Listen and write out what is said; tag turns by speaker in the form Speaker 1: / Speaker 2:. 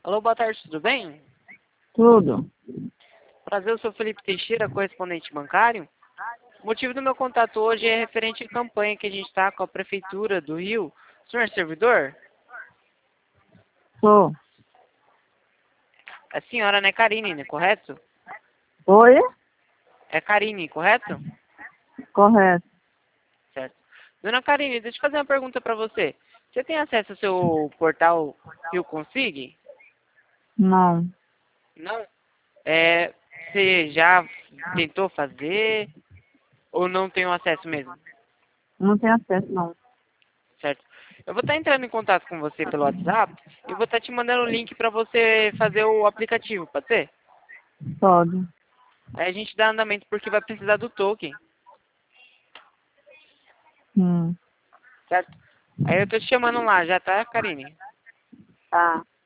Speaker 1: Alô, boa tarde, tudo bem?
Speaker 2: Tudo.
Speaker 1: Prazer, eu sou Felipe Teixeira, correspondente bancário. O motivo do meu contato hoje é referente à campanha que a gente está com a Prefeitura do Rio. O senhor é servidor?
Speaker 2: Sou.
Speaker 1: A senhora, né, Karine, né, correto?
Speaker 2: Oi?
Speaker 1: É Karine, correto?
Speaker 2: Correto.
Speaker 1: Certo. Dona Karine, deixa eu fazer uma pergunta para você. Você tem acesso ao seu portal Rio Consig?
Speaker 2: Não.
Speaker 1: Não? Você já tentou fazer ou não tem o acesso mesmo?
Speaker 2: Não tenho acesso, não.
Speaker 1: Certo. Eu vou estar entrando em contato com você pelo WhatsApp e vou estar te mandando o link para você fazer o aplicativo, pode ser?
Speaker 2: Pode.
Speaker 1: Aí a gente dá andamento porque vai precisar do token,
Speaker 2: Hum.
Speaker 1: certo? Aí eu tô te chamando lá, já tá, Karine?
Speaker 2: Tá.